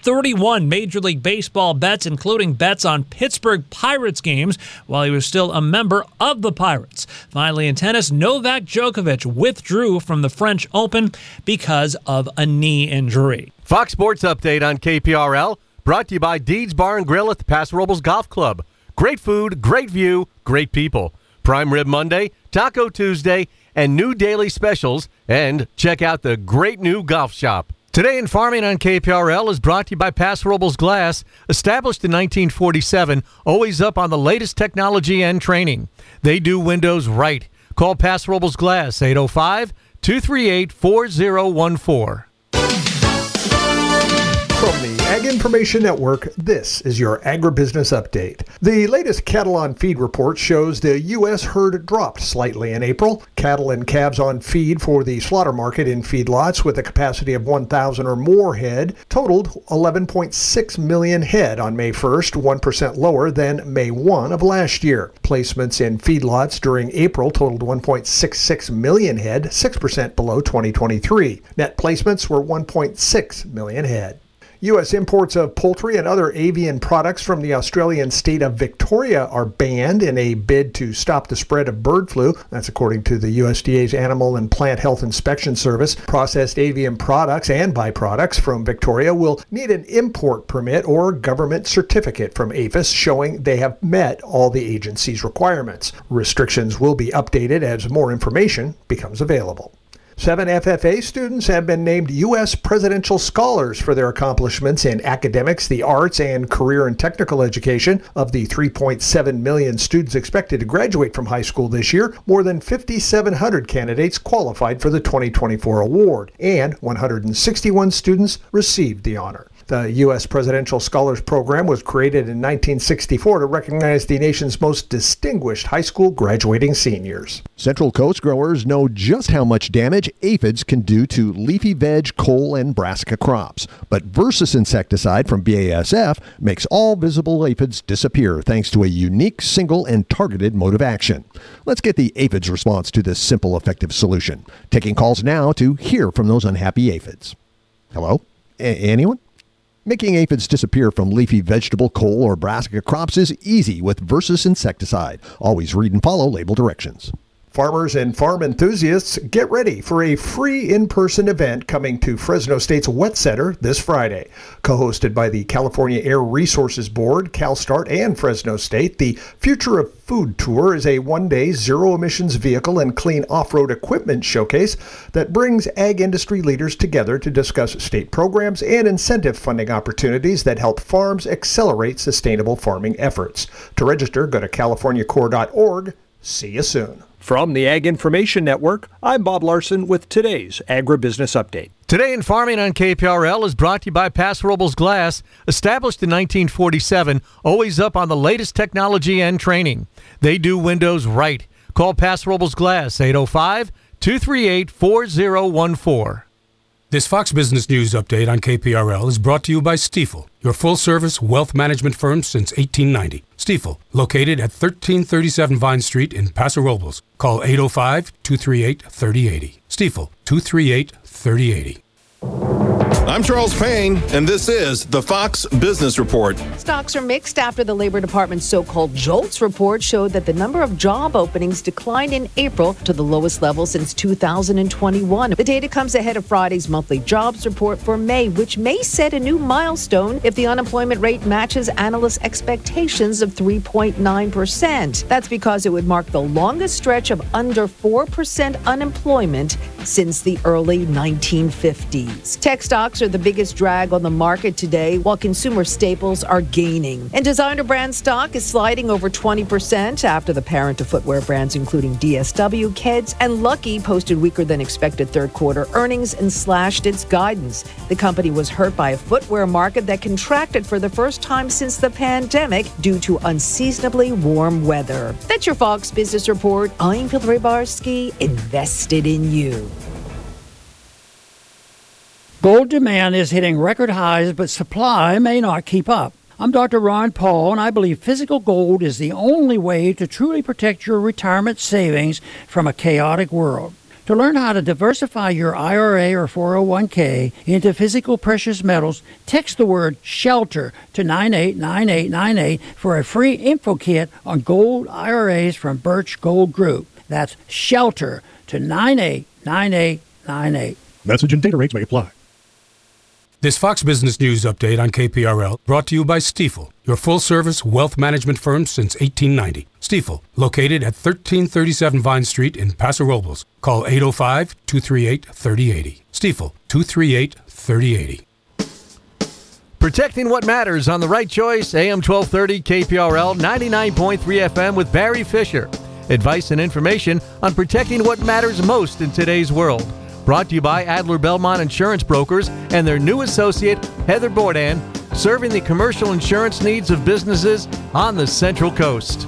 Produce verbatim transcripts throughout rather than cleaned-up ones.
thirty-one Major League Baseball bets, including bets on Pittsburgh Pirates games, while he was still a member of the Pirates. Finally, in tennis, Novak Djokovic withdrew from the French Open because of a knee injury. Fox Sports Update on K P R L, brought to you by Deeds Bar and Grill at the Paso Robles Golf Club. Great food, great view, great people. Prime Rib Monday, Taco Tuesday, and new daily specials. And check out the great new golf shop. Today in Farming on K P R L is brought to you by Paso Robles Glass, established in nineteen forty-seven, always up on the latest technology and training. They do windows right. Call Paso Robles Glass, eight oh five, two three eight, four oh one four. From the Ag Information Network, this is your Agribusiness Update. The latest cattle on feed report shows the U S herd dropped slightly in April. Cattle and calves on feed for the slaughter market in feedlots with a capacity of one thousand or more head totaled eleven point six million head on May first, one percent lower than May first of last year. Placements in feedlots during April totaled one point six six million head, six percent below twenty twenty-three. Net placements were one point six million head. U S imports of poultry and other avian products from the Australian state of Victoria are banned in a bid to stop the spread of bird flu. That's according to the U S D A's Animal and Plant Health Inspection Service. Processed avian products and byproducts from Victoria will need an import permit or government certificate from APHIS showing they have met all the agency's requirements. Restrictions will be updated as more information becomes available. Seven F F A students have been named U S Presidential Scholars for their accomplishments in academics, the arts, and career and technical education. Of the three point seven million students expected to graduate from high school this year, more than five thousand seven hundred candidates qualified for the twenty twenty-four award, and one hundred sixty-one students received the honor. The U S Presidential Scholars Program was created in nineteen sixty-four to recognize the nation's most distinguished high school graduating seniors. Central Coast growers know just how much damage aphids can do to leafy veg, cole, and brassica crops. But Versus insecticide from B A S F makes all visible aphids disappear thanks to a unique, single, and targeted mode of action. Let's get the aphids' response to this simple, effective solution. Taking calls now to hear from those unhappy aphids. Hello? A- anyone? Making aphids disappear from leafy vegetable, cole, or brassica crops is easy with Versus insecticide. Always read and follow label directions. Farmers and farm enthusiasts, get ready for a free in-person event coming to Fresno State's Wet Center this Friday. Co-hosted by the California Air Resources Board, CalSTART, and Fresno State, the Future of Food Tour is a one-day zero-emissions vehicle and clean off-road equipment showcase that brings ag industry leaders together to discuss state programs and incentive funding opportunities that help farms accelerate sustainable farming efforts. To register, go to california corps dot org. See you soon. From the Ag Information Network, I'm Bob Larson with today's Agribusiness Update. Today in Farming on K P R L is brought to you by Paso Robles Glass, established in nineteen forty-seven, always up on the latest technology and training. They do windows right. Call Paso Robles Glass, eight oh five, two three eight, four oh one four. This Fox Business News Update on K P R L is brought to you by Stifel, your full-service wealth management firm since eighteen ninety. Stifel, located at thirteen thirty-seven Vine Street in Paso Robles. Call eight oh five, two three eight, three oh eight oh. Stifel, two three eight, three oh eight oh. I'm Charles Payne, and this is the Fox Business Report. Stocks are mixed after the Labor Department's so-called JOLTS report showed that the number of job openings declined in April to the lowest level since two thousand twenty-one. The data comes ahead of Friday's monthly jobs report for May, which may set a new milestone if the unemployment rate matches analysts' expectations of three point nine percent. That's because it would mark the longest stretch of under four percent unemployment since the early nineteen fifties. Tech stocks are the biggest drag on the market today, while consumer staples are gaining. And designer brand stock is sliding over twenty percent after the parent of footwear brands including D S W, Keds, and Lucky posted weaker than expected third quarter earnings and slashed its guidance. The company was hurt by a footwear market that contracted for the first time since the pandemic due to unseasonably warm weather. That's your Fox Business Report. I'm Phil Rybarski, invested in you. Gold demand is hitting record highs, but supply may not keep up. I'm Doctor Ron Paul, and I believe physical gold is the only way to truly protect your retirement savings from a chaotic world. To learn how to diversify your I R A or four oh one k into physical precious metals, text the word SHELTER to nine eight nine eight nine eight for a free info kit on gold I R As from Birch Gold Group. That's SHELTER to nine eight nine eight nine eight. Message and data rates may apply. This Fox Business News update on K P R L brought to you by Stifel, your full-service wealth management firm since eighteen ninety. Stifel, located at thirteen thirty-seven Vine Street in Paso Robles. Call eight oh five, two three eight, three oh eight oh. Stifel, two three eight, three oh eight oh. Protecting what matters on the right choice, A M twelve thirty K P R L ninety-nine point three F M with Barry Fisher. Advice and information on protecting what matters most in today's world. Brought to you by Adler Belmont Insurance Brokers and their new associate, Heather Bourdain, serving the commercial insurance needs of businesses on the Central Coast.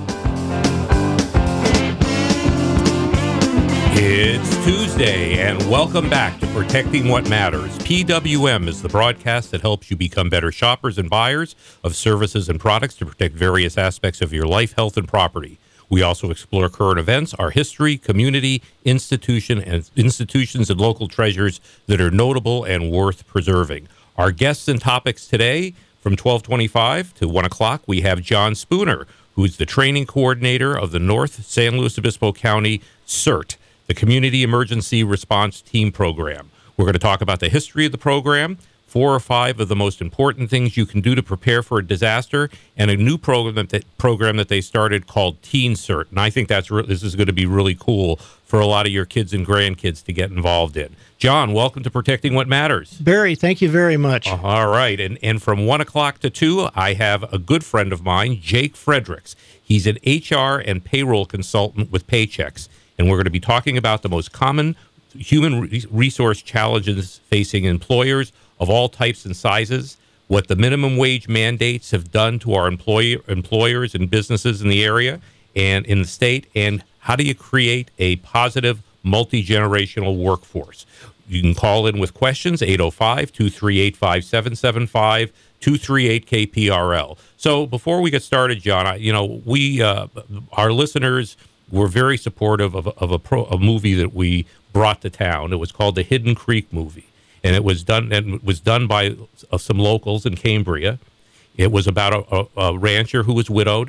It's Tuesday, and welcome back to Protecting What Matters. P W M is the broadcast that helps you become better shoppers and buyers of services and products to protect various aspects of your life, health, and property. We also explore current events, our history, community, institution, and institutions and local treasures that are notable and worth preserving. Our guests and topics today, from twelve twenty-five to one o'clock, we have John Spooner, who's the training coordinator of the North San Luis Obispo County CERT, the Community Emergency Response Team Program. We're going to talk about the history of the program, four or five of the most important things you can do to prepare for a disaster, and a new program that they, program that they started called Teen CERT. And I think that's re- this is going to be really cool for a lot of your kids and grandkids to get involved in. John, welcome to Protecting What Matters. Barry, thank you very much. Uh, all right. And, and from one o'clock to two, I have a good friend of mine, Jake Fredericks. He's an H R and payroll consultant with Paychex. And we're going to be talking about the most common human re- resource challenges facing employers of all types and sizes, what the minimum wage mandates have done to our employer, employers and businesses in the area and in the state, and how do you create a positive multi-generational workforce. You can call in with questions, eight oh five, two three eight, five seven seven five, two three eight K P R L. So before we get started, John, I, you know, we, uh, our listeners were very supportive of, of a, pro, a movie that we brought to town. It was called the Hidden Creek movie. And it was done and it was done by uh, some locals in Cambria. It was about a, a, a rancher who was widowed,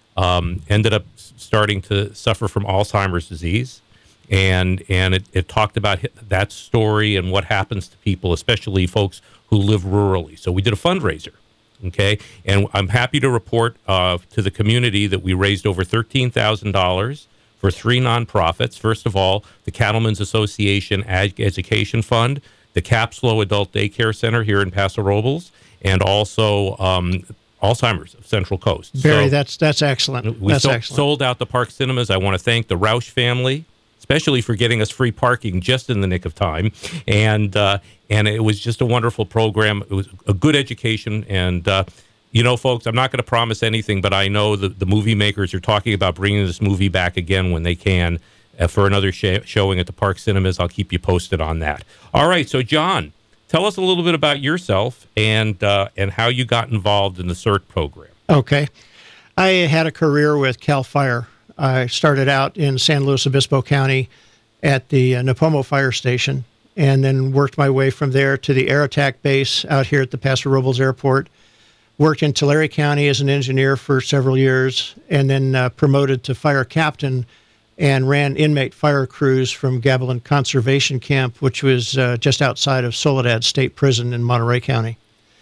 um, ended up starting to suffer from Alzheimer's disease, and and it, it talked about that story and what happens to people, especially folks who live rurally. So we did a fundraiser, okay, and I'm happy to report uh, to the community that we raised over thirteen thousand dollars for three nonprofits. First of all, the Cattlemen's Association Ag Education Fund, the Capslow Adult Daycare Center here in Paso Robles, and also um, Alzheimer's of Central Coast. Barry, so that's that's excellent. We that's sold, excellent. sold out the Park Cinemas. I want to thank the Roush family, especially for getting us free parking just in the nick of time. And uh, and it was just a wonderful program. It was a good education. And, uh, you know, folks, I'm not going to promise anything, but I know that the movie makers are talking about bringing this movie back again when they can. Uh, for another sh- showing at the Park Cinemas. I'll keep you posted on that. All right, so John, tell us a little bit about yourself and uh, and how you got involved in the CERT program. Okay. I had a career with CAL FIRE. I started out in San Luis Obispo County at the uh, Napomo Fire Station, and then worked my way from there to the Air Attack Base out here at the Paso Robles Airport. Worked in Tulare County as an engineer for several years, and then uh, promoted to fire captain and ran inmate fire crews from Gavilan Conservation Camp, which was uh, just outside of Soledad State Prison in Monterey County.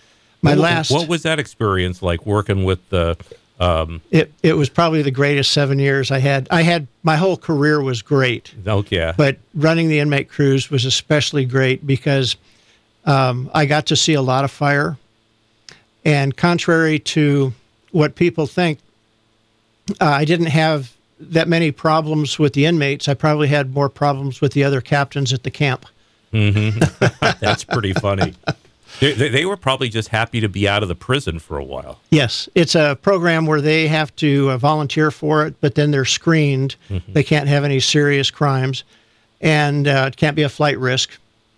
My what, last, what was that experience like working with the? Um, it it was probably the greatest seven years I had. I had my whole career was great. Oh yeah, but running the inmate crews was especially great because um, I got to see a lot of fire, and contrary to what people think, uh, I didn't have that many problems with the inmates. I probably had more problems with the other captains at the camp. Mm-hmm. That's pretty funny. They, they were probably just happy to be out of the prison for a while. Yes. It's a program where they have to uh, volunteer for it, but then they're screened. Mm-hmm. They can't have any serious crimes, and uh, it can't be a flight risk.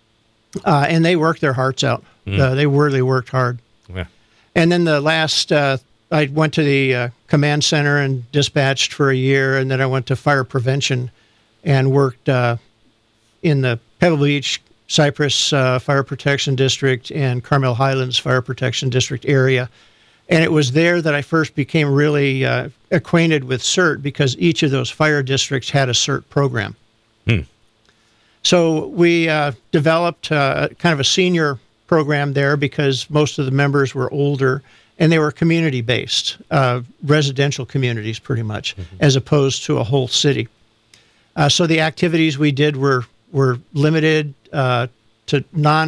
Uh, and they work their hearts out. Mm. Uh, they really worked hard. Yeah. And then the last... Uh, I went to the uh, command center and dispatched for a year, and then I went to fire prevention and worked uh, in the Pebble Beach, Cypress uh, Fire Protection District, and Carmel Highlands Fire Protection District area. And it was there that I first became really uh, acquainted with CERT, because each of those fire districts had a CERT program. Hmm. So we uh, developed uh, kind of a senior program there, because most of the members were older, and they were community-based, uh, residential communities pretty much, mm-hmm. as opposed to a whole city. Uh, so the activities we did were, were limited uh, to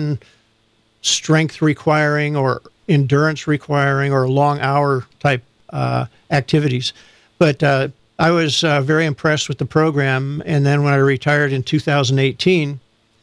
non-strength requiring or endurance requiring or long hour type uh, activities. But uh, I was uh, very impressed with the program. And then when I retired in two thousand eighteen,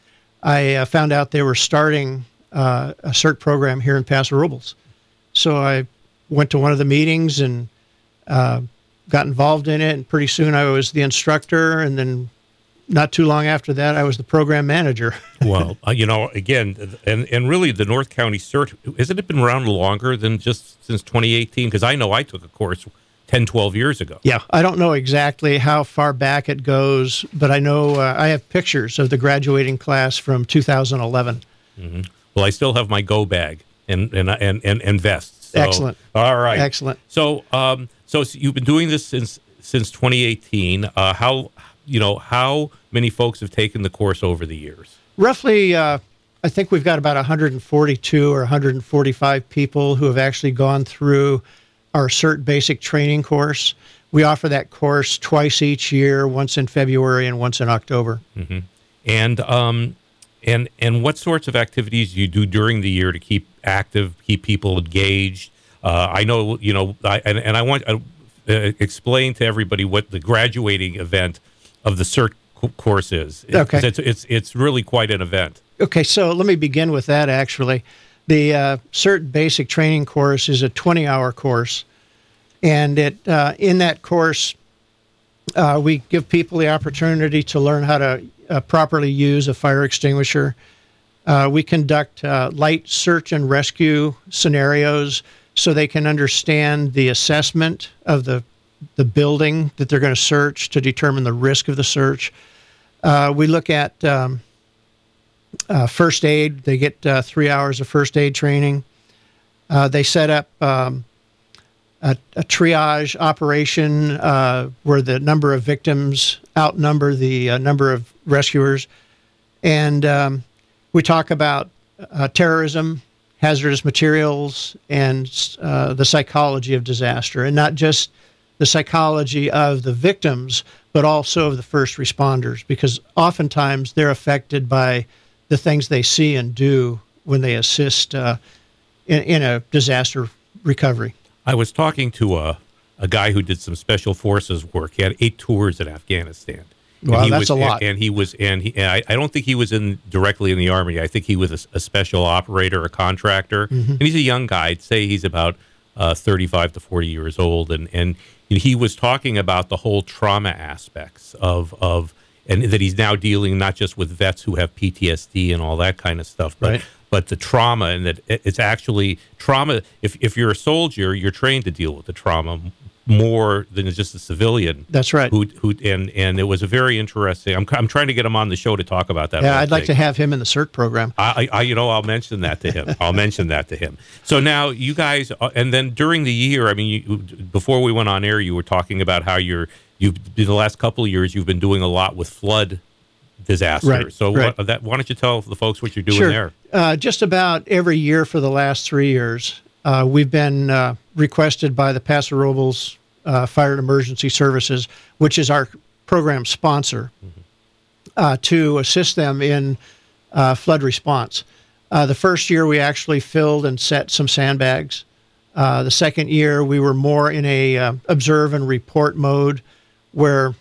I uh, found out they were starting uh, a CERT program here in Paso Robles. So I went to one of the meetings and uh, got involved in it. And pretty soon I was the instructor. And then not too long after that, I was the program manager. Well, uh, you know, again, and, and really the North County CERT, hasn't it been around longer than just since twenty eighteen? Because I know I took a course ten, twelve years ago. Yeah, I don't know exactly how far back it goes, but I know uh, I have pictures of the graduating class from two thousand eleven. Mm-hmm. Well, I still have my go bag and and and and, and vests. So, excellent. All right. Excellent. So, um, so you've been doing this since since twenty eighteen. Uh, how you know how many folks have taken the course over the years? Roughly, uh, I think we've got about one hundred forty-two or one hundred forty-five people who have actually gone through our CERT basic training course. We offer that course twice each year, once in February and once in October. Mm-hmm. And um, and and what sorts of activities do you do during the year to keep active, keep people engaged? Uh, I know, you know, I, and, and I want to uh, explain to everybody what the graduating event of the CERT co- course is. Okay. It's, it's, it's really quite an event. Okay, so let me begin with that, actually. The uh, CERT basic training course is a twenty-hour course, and it uh, in that course, uh, we give people the opportunity to learn how to uh, properly use a fire extinguisher. Uh, we conduct uh, light search and rescue scenarios so they can understand the assessment of the, the building that they're going to search to determine the risk of the search. Uh, we look at um, Uh, first aid. They get uh, three hours of first aid training. Uh, they set up um, a, a triage operation uh, where the number of victims outnumber the uh, number of rescuers. And um, we talk about uh, terrorism, hazardous materials, and uh, the psychology of disaster, and not just the psychology of the victims, but also of the first responders, because oftentimes they're affected by the things they see and do when they assist uh, in, in a disaster recovery. I was talking to a, a guy who did some special forces work. He had eight tours in Afghanistan. Wow, and he that's was, a lot. And, and he was, and he, and I, I don't think he was in directly in the Army. I think he was a, a special operator, a contractor. Mm-hmm. And he's a young guy. I'd say he's about uh, thirty-five to forty years old. And, and he was talking about the whole trauma aspects of, of, and that he's now dealing not just with vets who have P T S D and all that kind of stuff, but right. but the trauma, and that it's actually trauma. If if you're a soldier, you're trained to deal with the trauma more than just a civilian. That's right. Who who and and it was a very interesting. I'm I'm trying to get him on the show to talk about that. Yeah, I'd thing. like to have him in the CERT program. I, I you know I'll mention that to him. I'll mention that to him. So now you guys, and then during the year, I mean, you, before we went on air, you were talking about how you're. You've in the last couple of years, you've been doing a lot with flood disasters. Right, so right. What, that, why don't you tell the folks what you're doing sure. there? Uh, just about every year for the last three years, uh, we've been uh, requested by the Paso Robles uh, Fire and Emergency Services, which is our program sponsor, mm-hmm. uh, to assist them in uh, flood response. Uh, the first year, we actually filled and set some sandbags. Uh, the second year, we were more in a uh, observe and report mode, where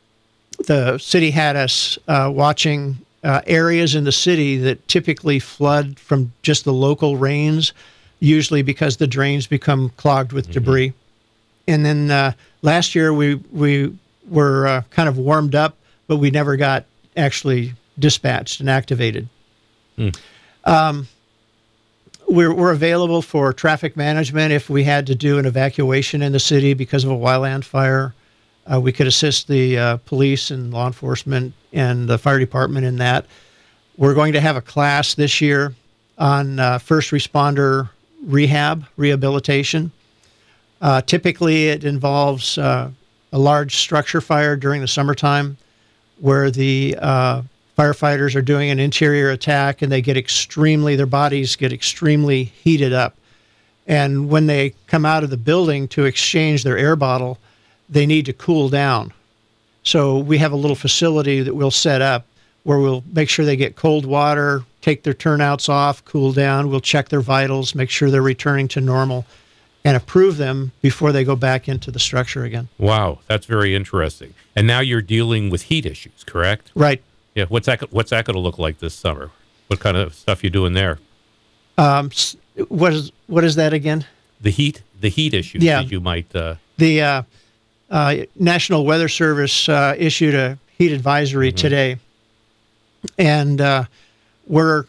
the city had us uh, watching uh, areas in the city that typically flood from just the local rains, usually because the drains become clogged with mm-hmm. debris. And then uh, last year we we were uh, kind of warmed up, but we never got actually dispatched and activated. Mm. Um, we're, we're available for traffic management if we had to do an evacuation in the city because of a wildland fire. Uh, we could assist the uh, police and law enforcement and the fire department in that. We're going to have a class this year on uh, first responder rehab, rehabilitation. Uh, typically, it involves uh, a large structure fire during the summertime where the uh, firefighters are doing an interior attack and they get extremely, their bodies get extremely heated up. And when they come out of the building to exchange their air bottle, they need to cool down. So we have a little facility that we'll set up where we'll make sure they get cold water, take their turnouts off, cool down. We'll check their vitals, make sure they're returning to normal, and approve them before they go back into the structure again. Wow, that's very interesting. And now you're dealing with heat issues, correct? Right. Yeah. What's that? What's that going to look like this summer? What kind of stuff you doing there? Um, what is what is that again? The heat. The heat issues Yeah. that you might. Uh, The uh, uh, National Weather Service uh, issued a heat advisory Mm-hmm. today, and uh, we're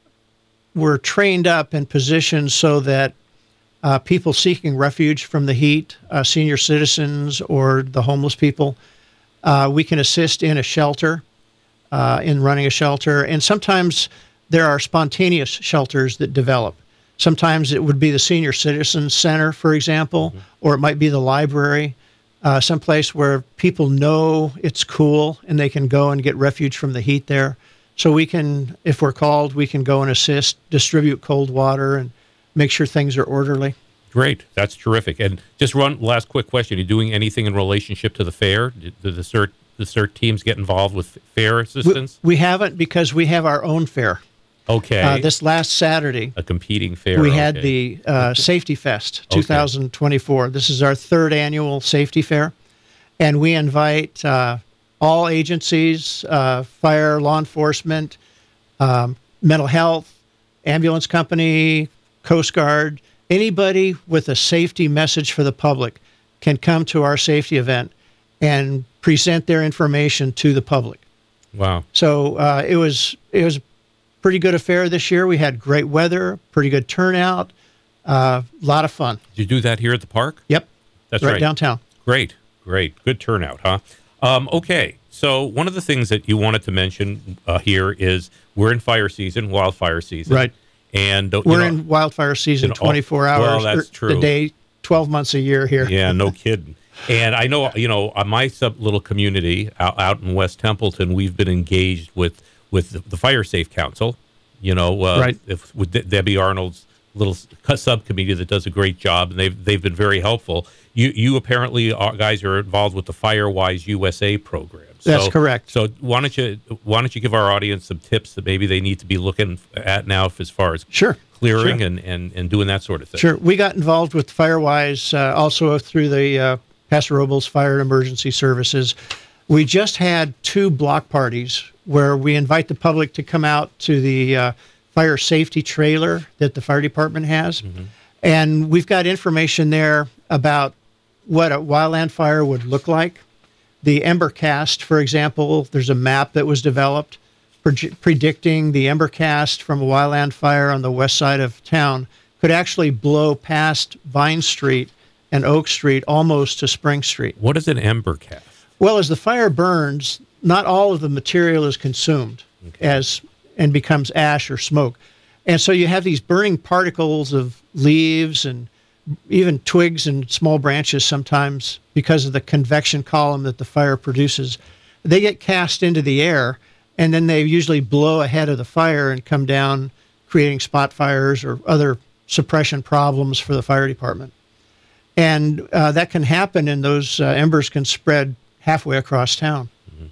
we're trained up and positioned so that uh, people seeking refuge from the heat, uh, senior citizens or the homeless people, uh, we can assist in a shelter, uh, in running a shelter, and sometimes there are spontaneous shelters that develop. Sometimes it would be the Senior Citizens Center, for example, mm-hmm. or it might be the library, uh, someplace where people know it's cool and they can go and get refuge from the heat there. So we can, if we're called, we can go and assist, distribute cold water, and make sure things are orderly. Great. That's terrific. And just one last quick question. Are you doing anything in relationship to the fair? Did the CERT, the CERT teams get involved with fair assistance? We, we haven't because we have our own fair. Okay. Uh, this last Saturday, a competing fair. we okay. had the uh, Safety Fest twenty twenty-four. Okay. This is our third annual safety fair, and we invite uh, all agencies, uh, fire, law enforcement, um, mental health, ambulance company, Coast Guard, anybody with a safety message for the public can come to our safety event and present their information to the public. Wow. So uh, it was it was a pretty good affair this year. We had great weather, pretty good turnout, a uh, lot of fun. Did you do that here at the park? Yep. That's right. right. Downtown. Great, great. Good turnout, huh? Um, okay, so one of the things that you wanted to mention uh, here is we're in fire season, wildfire season. Right. And uh, we're you know, in wildfire season you know, twenty-four hours well, that's true. a day, twelve months a year here. Yeah, no kidding. And I know, you know, on my sub little community out, out in West Templeton, we've been engaged with with the, the Fire Safe Council, you know, uh, right. if, with De- Debbie Arnold's little subcommittee that does a great job, and they've they've been very helpful. You you apparently are, guys are involved with the FireWise U S A program. So, That's correct. So why don't you why don't you give our audience some tips that maybe they need to be looking at now as far as sure. clearing sure. And, and, and doing that sort of thing? Sure. We got involved with FireWise uh, also through the uh, Paso Robles Fire and Emergency Services. We just had two block parties where we invite the public to come out to the uh, fire safety trailer that the fire department has. Mm-hmm. And we've got information there about what a wildland fire would look like. The Embercast, for example, there's a map that was developed pre- predicting the Embercast from a wildland fire on the west side of town could actually blow past Vine Street and Oak Street almost to Spring Street. What is an Embercast? Well, as the fire burns, not all of the material is consumed okay. as and becomes ash or smoke. And so you have these burning particles of leaves and even twigs and small branches sometimes because of the convection column that the fire produces. They get cast into the air, and then they usually blow ahead of the fire and come down, creating spot fires or other suppression problems for the fire department. And uh, that can happen, and those uh, embers can spread halfway across town. Mm-hmm.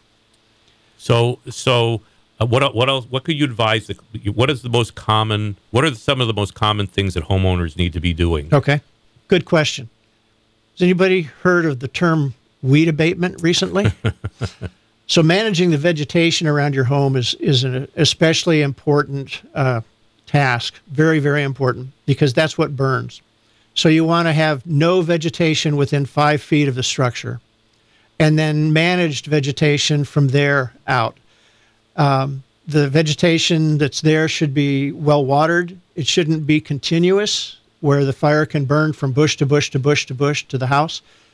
So, so uh, what what else? What could you advise? The, what is the most common? What are some of the most common things that homeowners need to be doing? Okay, good question. Has anybody heard of the term weed abatement recently? So, managing the vegetation around your home is is an especially important uh, task. Very, very important because that's what burns. So, you want to have no vegetation within five feet of the structure, and then managed vegetation from there out. Um, the vegetation that's there should be well watered. It shouldn't be continuous, where the fire can burn from bush to bush to bush to bush to the house.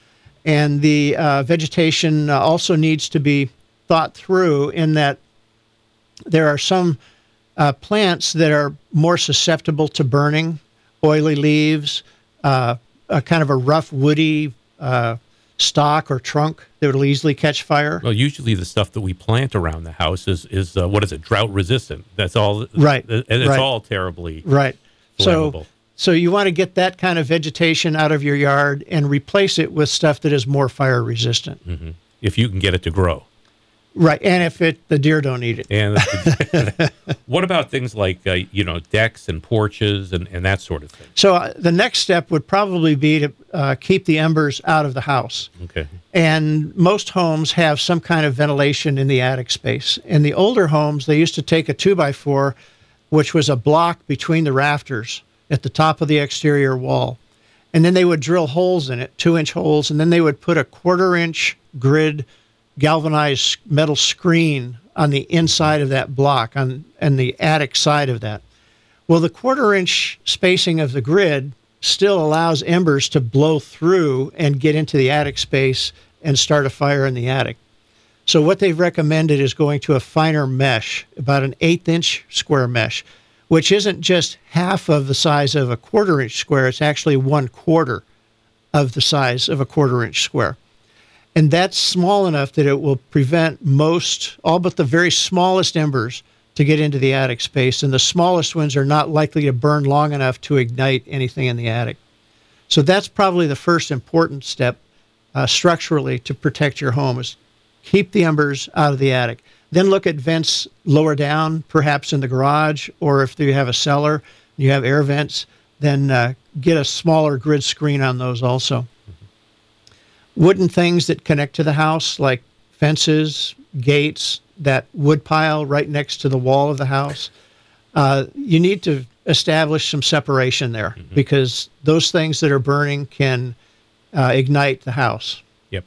And the uh, vegetation uh, also needs to be thought through in that there are some uh, plants that are more susceptible to burning, oily leaves, uh, a kind of a rough, woody uh, stalk or trunk that will easily catch fire. Well, usually the stuff that we plant around the house is, is uh, what is it, drought resistant. That's all. Right. And it's right. all terribly right. flammable. So, so you want to get that kind of vegetation out of your yard and replace it with stuff that is more fire resistant. Mm-hmm. If you can get it to grow. Right, and if it the deer don't eat it. And what about things like uh, you know decks and porches and, and that sort of thing? So uh, the next step would probably be to uh, keep the embers out of the house. Okay. And most homes have some kind of ventilation in the attic space. In the older homes, they used to take a two by four, which was a block between the rafters at the top of the exterior wall, and then they would drill holes in it, two inch holes, and then they would put a quarter inch grid galvanized metal screen on the inside of that block, on and the attic side of that. Well, the quarter inch spacing of the grid still allows embers to blow through and get into the attic space and start a fire in the attic. So what they've recommended is going to a finer mesh, about an eighth inch square mesh, which isn't just half of the size of a quarter inch square, it's actually one quarter of the size of a quarter inch square. And that's small enough that it will prevent most, all but the very smallest embers to get into the attic space. And the smallest ones are not likely to burn long enough to ignite anything in the attic. So that's probably the first important step uh, structurally to protect your home, is keep the embers out of the attic. Then look at vents lower down, perhaps in the garage, or if you have a cellar, you have air vents, then uh, get a smaller grid screen on those also. Wooden things that connect to the house, like fences, gates, that wood pile right next to the wall of the house, uh, you need to establish some separation there, mm-hmm. because those things that are burning can uh, ignite the house. Yep.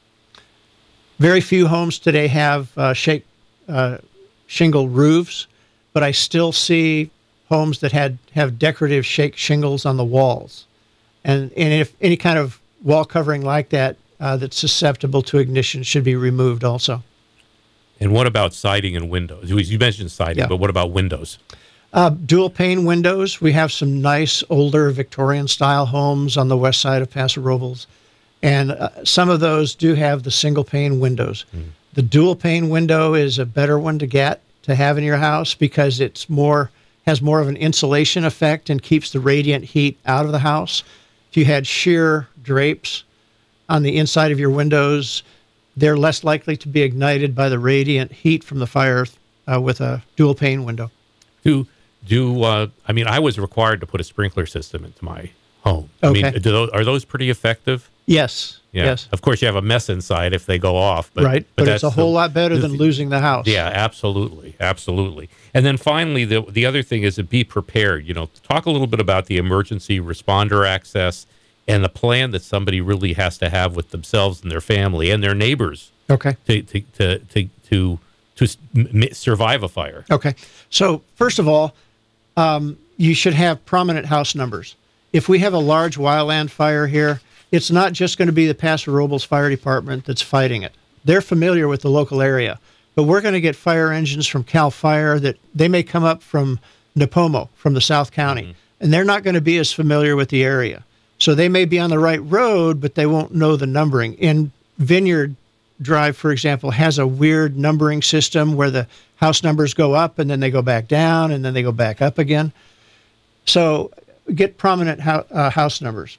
Very few homes today have uh, shake, uh, shingle roofs, but I still see homes that had have decorative shake shingles on the walls. And, and if any kind of wall covering like that uh, that's susceptible to ignition should be removed also. And what about siding and windows? You mentioned siding, yeah. but what about windows? Uh, dual pane windows. We have some nice older Victorian style homes on the west side of Paso Robles, and uh, some of those do have the single pane windows. Mm. The dual pane window is a better one to get to have in your house because it's more has more of an insulation effect and keeps the radiant heat out of the house. If you had sheer drapes on the inside of your windows, they're less likely to be ignited by the radiant heat from the fire uh, with a dual pane window. Do do uh, I mean, I was required to put a sprinkler system into my home. Okay. I mean, do those, are those pretty effective? Yes. Yeah. Yes. Of course, you have a mess inside if they go off. But, right. But, but it's a whole the, lot better the, than losing the house. Yeah, absolutely. Absolutely. And then finally, the the other thing is to be prepared. You know, talk a little bit about the emergency responder access and the plan that somebody really has to have with themselves and their family and their neighbors. Okay. To to to to to, to m- survive a fire. Okay. So first of all, um, you should have prominent house numbers. If we have a large wildland fire here, it's not just going to be the Paso Robles Fire Department that's fighting it. They're familiar with the local area, but we're going to get fire engines from Cal Fire that they may come up from Nipomo, from the South County, mm-hmm. and they're not going to be as familiar with the area. So they may be on the right road, but they won't know the numbering. In Vineyard Drive, for example, has a weird numbering system where the house numbers go up and then they go back down and then they go back up again. So get prominent ho- uh, house numbers.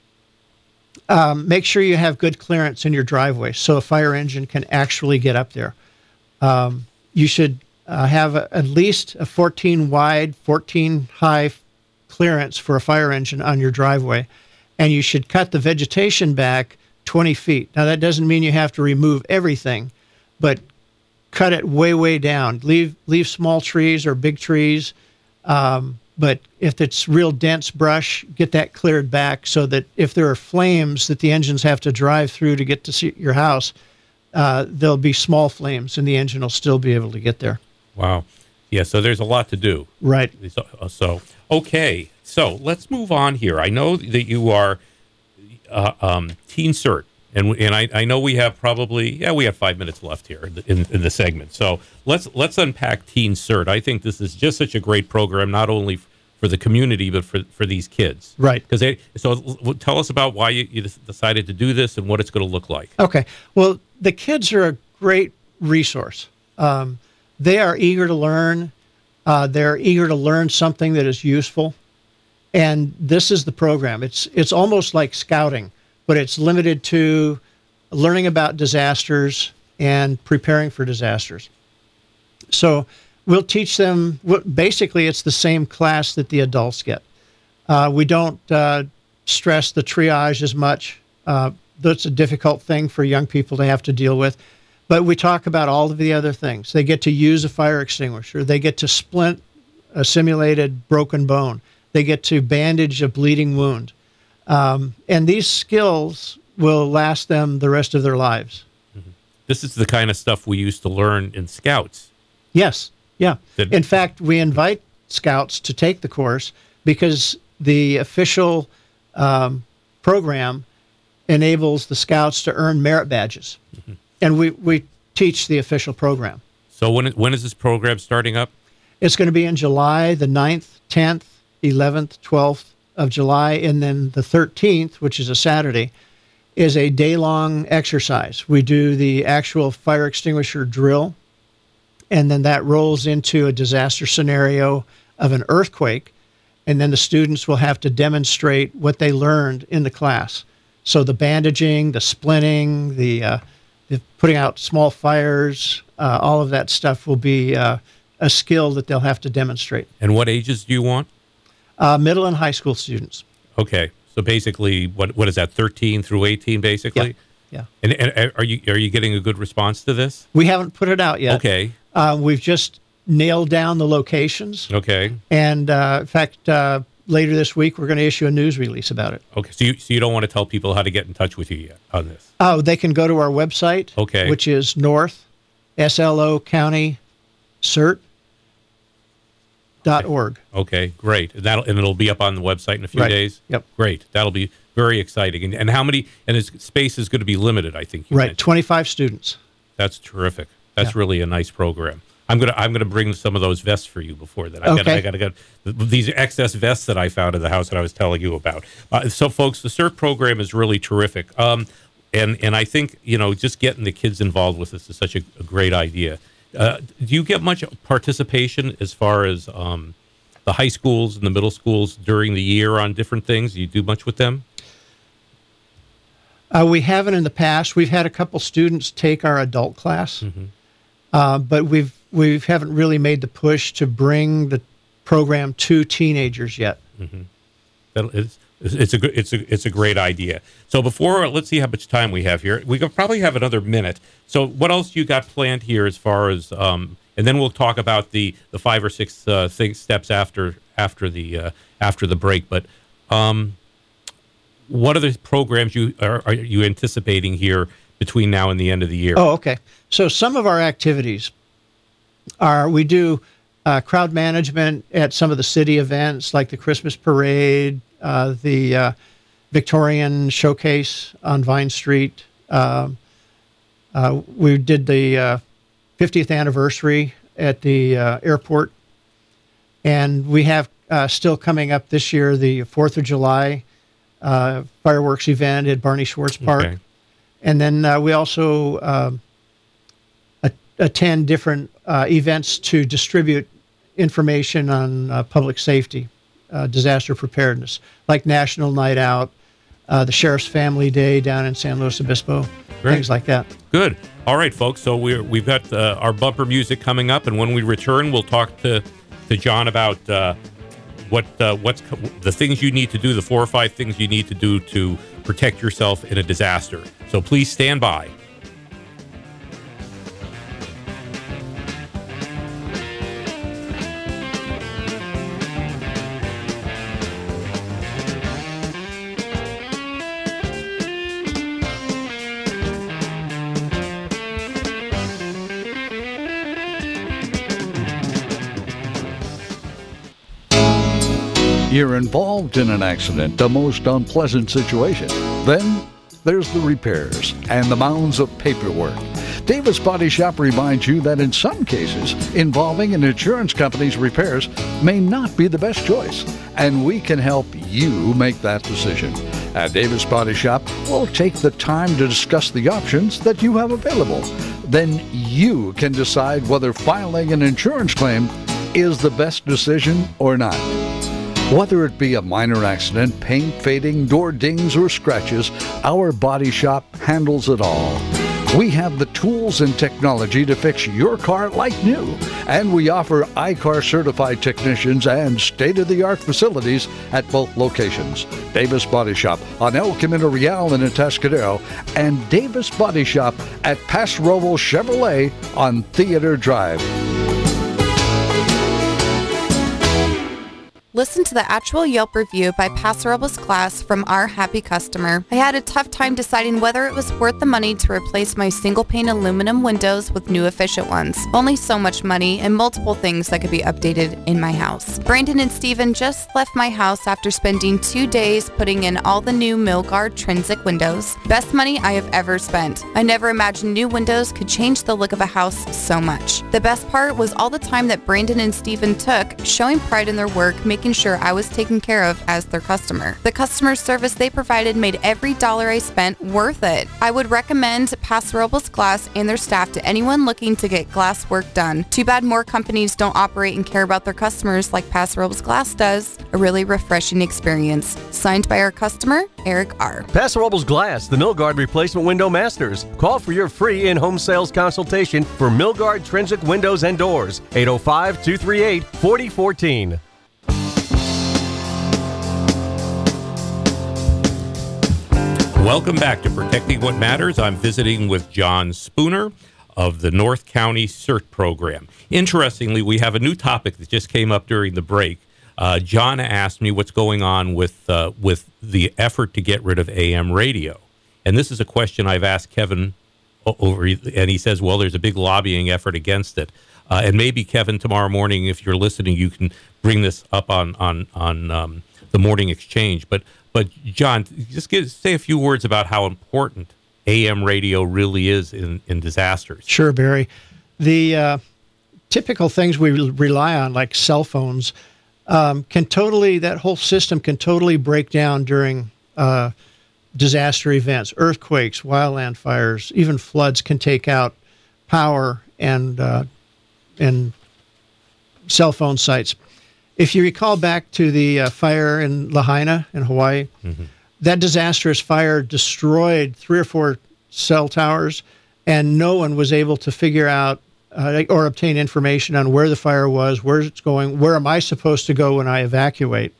Um, make sure you have good clearance in your driveway so a fire engine can actually get up there. Um, you should uh, have a, at least a fourteen wide, fourteen high f- clearance for a fire engine on your driveway. And you should cut the vegetation back twenty feet. Now, that doesn't mean you have to remove everything, but cut it way, way down. Leave leave small trees or big trees. Um, but if it's real dense brush, get that cleared back so that if there are flames that the engines have to drive through to get to see your house, uh, there'll be small flames and the engine will still be able to get there. Wow. Yeah, so there's a lot to do. Right. So, so okay. So let's move on here. I know that you are uh, um, Teen Cert And and I, I know we have probably yeah we have five minutes left here in the, in, in the segment. So let's let's unpack Teen Cert. I think this is just such a great program, not only for the community but for, for these kids. Right. Because they so tell us about why you, you decided to do this and what it's going to look like. Okay. Well, the kids are a great resource. Um, they are eager to learn. Uh, they're eager to learn something that is useful. And this is the program. It's it's almost like scouting, but it's limited to learning about disasters and preparing for disasters. So we'll teach them, basically it's the same class that the adults get. Uh, we don't uh, stress the triage as much. Uh, that's a difficult thing for young people to have to deal with. But we talk about all of the other things. They get to use a fire extinguisher. They get to splint a simulated broken bone. They get to bandage a bleeding wound. Um, and these skills will last them the rest of their lives. Mm-hmm. This is the kind of stuff we used to learn in Scouts. Yes, yeah. That- in fact, we invite Scouts to take the course because the official um, program enables the Scouts to earn merit badges. Mm-hmm. And we, we teach the official program. So when when is this program starting up? It's going to be in July the ninth, tenth, eleventh, twelfth of July, and then the thirteenth, which is a Saturday, is a day-long exercise. We do the actual fire extinguisher drill, and then that rolls into a disaster scenario of an earthquake, and then the students will have to demonstrate what they learned in the class. So the bandaging, the splinting, the, uh, the putting out small fires, uh, all of that stuff will be uh, a skill that they'll have to demonstrate. And what ages do you want? Uh, middle and high school students. Okay, so basically, what what is that? Thirteen through eighteen, basically. Yeah. And, and are you are you getting a good response to this? We haven't put it out yet. Okay. Uh, we've just nailed down the locations. Okay. And uh, in fact, uh, later this week, we're going to issue a news release about it. Okay. So you so you don't want to tell people how to get in touch with you yet on this? Oh, they can go to our website. Okay. Which is North S L O County Cert. Dot org. Okay, great. And that'll and it'll be up on the website in a few Right. days. Yep. Great. That'll be very exciting. And, and how many? And its space is going to be limited, I think. You Right. mentioned. twenty-five students. That's terrific. That's Yeah. really a nice program. I'm gonna I'm gonna bring some of those vests for you before that. I got Okay. I got to get these excess vests that I found in the house that I was telling you about. Uh, so, folks, the CERT program is really terrific. Um, and and I think you know just getting the kids involved with this is such a, a great idea. Uh, do you get much participation as far as um, the high schools and the middle schools during the year on different things? Do you do much with them? Uh, we haven't in the past. We've had a couple students take our adult class, Mm-hmm. uh, but we've we haven't really made the push to bring the program to teenagers yet. Mm-hmm. That is, it's a good, it's a, it's a great idea. So before, let's see how much time we have here. We could probably have another minute. So what else you got planned here as far as, um, and then we'll talk about the, the five or six uh, things, steps after after the uh, after the break. But um, what are the programs you are, are you anticipating here between now and the end of the year? Oh, okay. So some of our activities are we do uh, crowd management at some of the city events like the Christmas parade, uh, the uh, Victorian showcase on Vine Street. Um, uh, we did the uh, fiftieth anniversary at the uh, airport. And we have uh, still coming up this year the fourth of July uh, fireworks event at Barney Schwartz Park. Okay. And then uh, we also uh, a- attend different uh, events to distribute information on uh, public safety, uh, disaster preparedness, like National Night Out, uh, the Sheriff's Family Day down in San Luis Obispo, Great. things like that. Good. All right, folks. So we're, we've got uh, our bumper music coming up, and when we return, we'll talk to, to John about uh, what uh, what's co- the things you need to do, the four or five things you need to do to protect yourself in a disaster. So please stand by. You're involved in an accident, the most unpleasant situation. Then there's the repairs and the mounds of paperwork. Davis Body Shop reminds you that in some cases, involving an insurance company's repairs may not be the best choice, and we can help you make that decision. At Davis Body Shop, we'll take the time to discuss the options that you have available. Then you can decide whether filing an insurance claim is the best decision or not. Whether it be a minor accident, paint fading, door dings, or scratches, our body shop handles it all. We have the tools and technology to fix your car like new, and we offer I C A R certified technicians and state-of-the-art facilities at both locations. Davis Body Shop on El Camino Real in Atascadero, and Davis Body Shop at Paso Robles Chevrolet on Theater Drive. Listen to the actual Yelp review by Paso Robles Glass from our happy customer. I had a tough time deciding whether it was worth the money to replace my single-pane aluminum windows with new efficient ones. Only so much money and multiple things that could be updated in my house. Brandon and Steven just left my house after spending two days putting in all the new Milgard Trinsic windows. Best money I have ever spent. I never imagined new windows could change the look of a house so much. The best part was all the time that Brandon and Steven took showing pride in their work, making making sure I was taken care of as their customer. The customer service they provided made every dollar I spent worth it. I would recommend Paso Robles Glass and their staff to anyone looking to get glass work done. Too bad more companies don't operate and care about their customers like Paso Robles Glass does. A really refreshing experience. Signed by our customer, Eric R. Paso Robles Glass, the Milgard Replacement Window Masters. Call for your free in-home sales consultation for Milgard Trinsic Windows and Doors. eight oh five, two three eight, four oh one four. Welcome back to Protecting What Matters. I'm visiting with John Spooner of the North County CERT program. Interestingly, we have a new topic that just came up during the break. Uh, John asked me what's going on with uh, with the effort to get rid of A M radio. And this is a question I've asked Kevin over, and he says, well, there's a big lobbying effort against it. Uh, and maybe, Kevin, tomorrow morning, if you're listening, you can bring this up on, on, on um, the Morning Exchange. But But, John, just give, say a few words about how important A M radio really is in, in disasters. Sure, Barry. The uh, typical things we rely on, like cell phones, um, can totally, that whole system can totally break down during uh, disaster events. Earthquakes, wildland fires, even floods can take out power and, uh, and cell phone sites. If you recall back to the uh, fire in Lahaina in Hawaii, mm-hmm. that disastrous fire destroyed three or four cell towers, and no one was able to figure out uh, or obtain information on where the fire was, where it's going, where am I supposed to go when I evacuate.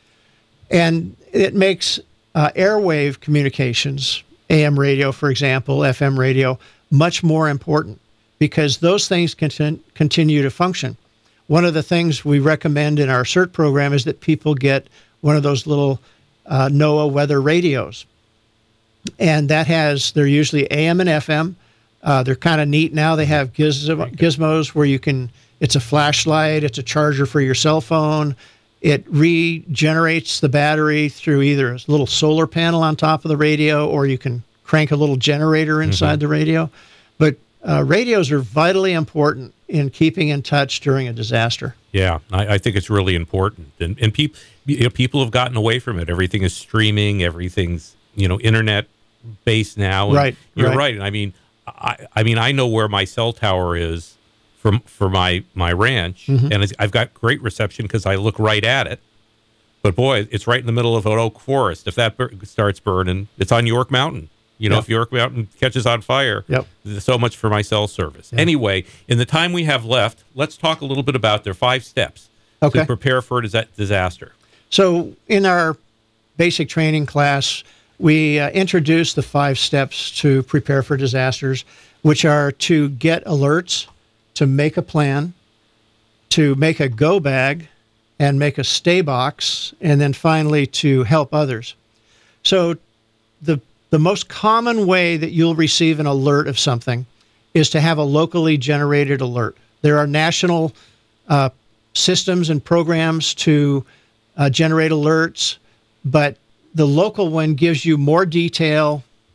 And it makes uh, airwave communications, A M radio, for example, F M radio, much more important because those things can continue to function. One of the things we recommend in our CERT program is that people get one of those little uh, NOAA weather radios. And that has, they're usually A M and F M. Uh, they're kind of neat now. They have gizmo, gizmos where you can, it's a flashlight, it's a charger for your cell phone. It regenerates the battery through either a little solar panel on top of the radio, or you can crank a little generator inside mm-hmm. the radio. But uh, radios are vitally important in keeping in touch during a disaster. Yeah, I, I think it's really important. And, and people, you know, people have gotten away from it. Everything is streaming. Everything's, you know, internet based now. And right. You're right. right. I mean, I, I mean, I know where my cell tower is for, for my, my ranch, mm-hmm. and it's, I've got great reception because I look right at it. But boy, it's right in the middle of an oak forest. If that bur- starts burning, it's on York Mountain. You know, yep. if York Mountain catches on fire, yep. so much for my cell service. Yep. Anyway, in the time we have left, let's talk a little bit about their five steps okay. to prepare for a dis- disaster. So in our basic training class, we uh, introduced the five steps to prepare for disasters, which are to get alerts, to make a plan, to make a go bag, and make a stay box, and then finally to help others. So the The most common way that you'll receive an alert of something is to have a locally generated alert. There are national uh, systems and programs to uh, generate alerts, but the local one gives you more detail,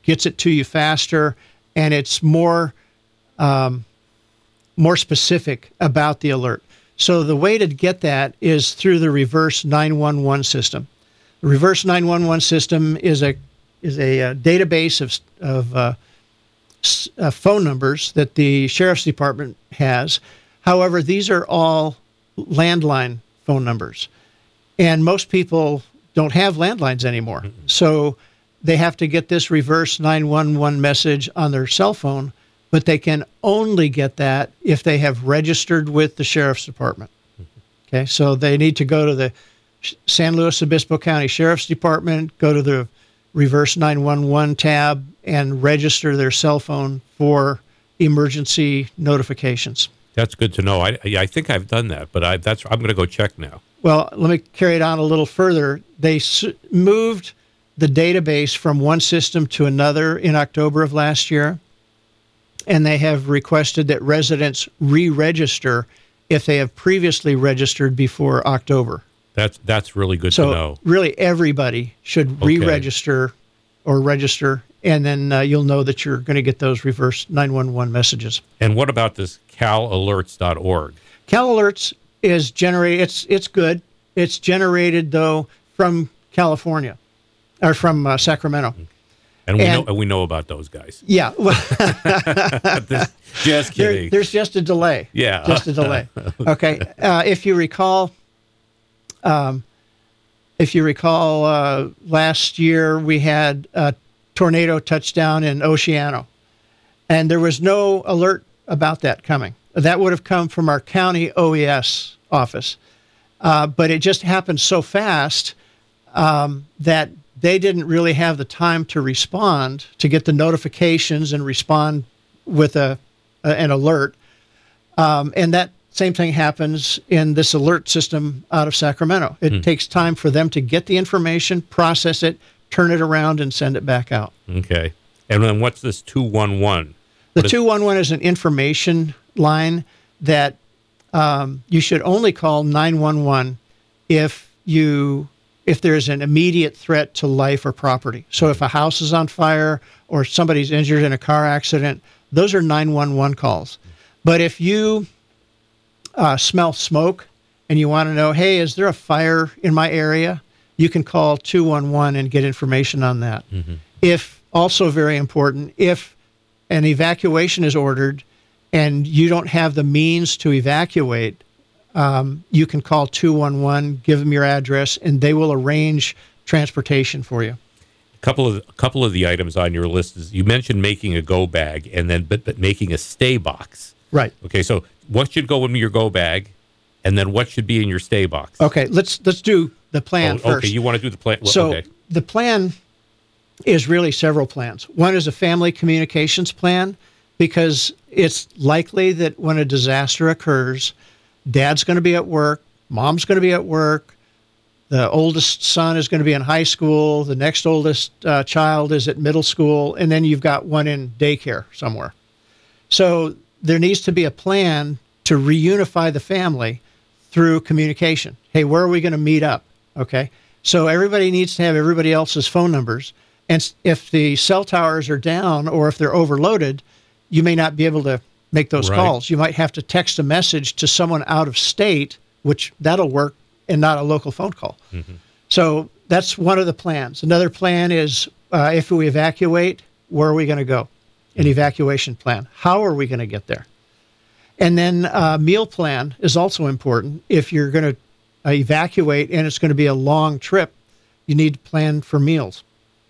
gets it to you faster, and it's more um, more specific about the alert. So the way to get that is through the reverse nine one one system. The reverse nine one one system is a is a, uh database of of uh, s- uh, phone numbers that the sheriff's department has. However, these are all landline phone numbers, and most people don't have landlines anymore. Mm-hmm. So they have to get this reverse nine one one message on their cell phone, but they can only get that if they have registered with the sheriff's department. Mm-hmm. Okay, so they need to go to the San Luis Obispo County Sheriff's Department, go to the reverse nine one one tab, and register their cell phone for emergency notifications. That's good to know. I I think I've done that, but I that's I'm going to go check now. Well, let me carry it on a little further. They s- moved the database from one system to another in October of last year, and they have requested that residents re-register if they have previously registered before October. That's that's really good so to know. Really, everybody should Okay. re-register or register, and then uh, you'll know that you're going to get those reverse nine one one messages. And what about this cal alerts dot org? Cal Alerts is generated. It's it's good. It's generated though from California, or from uh, Sacramento. And we And- know we know about those guys. Yeah. This- just There- kidding. there's just a delay. Yeah. Just a delay. Okay. Uh, if you recall, um, if you recall, uh, last year we had a tornado touchdown in Oceano, and there was no alert about that coming. That would have come from our county O E S office, uh, but it just happened so fast um, that they didn't really have the time to respond, to get the notifications and respond with a, a an alert. Um, and that same thing happens in this alert system out of Sacramento. It Hmm. takes time for them to get the information, process it, turn it around, and send it back out. Okay. And then what's this two one one? The two one one is an information line that um, you should only call nine one one if you if there's an immediate threat to life or property. So if a house is on fire or somebody's injured in a car accident, those are nine one one calls. But if you uh, smell smoke and you want to know, hey, is there a fire in my area? You can call two one one and get information on that. Mm-hmm. If, also very important, if an evacuation is ordered and you don't have the means to evacuate, um, you can call two one one, give them your address, and they will arrange transportation for you. A couple of a couple of the items on your list is you mentioned making a go bag and then but, but making a stay box. Right. Okay, so what should go in your go bag, and then what should be in your stay box? Okay, let's let's do the plan Oh, first. okay, you want to do the plan? Well, So okay. the plan is really several plans. One is a family communications plan, because it's likely that when a disaster occurs, dad's going to be at work, mom's going to be at work, the oldest son is going to be in high school, the next oldest uh, child is at middle school, and then you've got one in daycare somewhere. So there needs to be a plan to reunify the family through communication. Hey, where are we going to meet up? Okay. So everybody needs to have everybody else's phone numbers. And s- if the cell towers are down or if they're overloaded, you may not be able to make those Right. calls. You might have to text a message to someone out of state, which that'll work, and not a local phone call. Mm-hmm. So that's one of the plans. Another plan is uh, if we evacuate, where are we going to go? An evacuation plan. How are we going to get there? And then uh, meal plan is also important. If you're going to uh, evacuate and it's going to be a long trip, you need to plan for meals.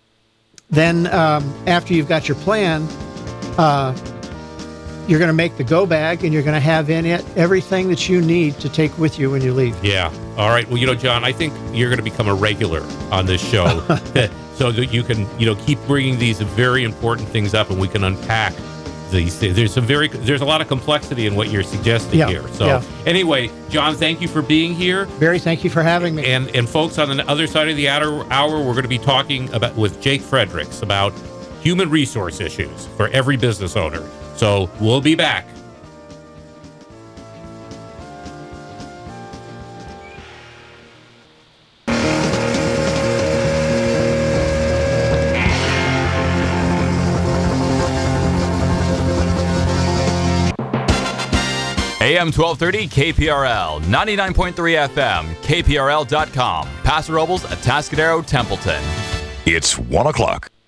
Then um, after you've got your plan, uh, you're going to make the go bag, and you're going to have in it everything that you need to take with you when you leave. Yeah. All right. Well, you know, John, I think you're going to become a regular on this show, so that you can, you know, keep bringing these very important things up, and we can unpack these things. There's some very, there's a lot of complexity in what you're suggesting Yeah, here. So, yeah. anyway, John, thank you for being here. Barry, thank you for having me. And and folks, on the other side of the hour, hour we're going to be talking about with Jake Fredericks about human resource issues for every business owner. So we'll be back. A M twelve thirty K P R L, ninety-nine point three F M, K P R L dot com, Paso Robles, Atascadero, Templeton. It's one o'clock.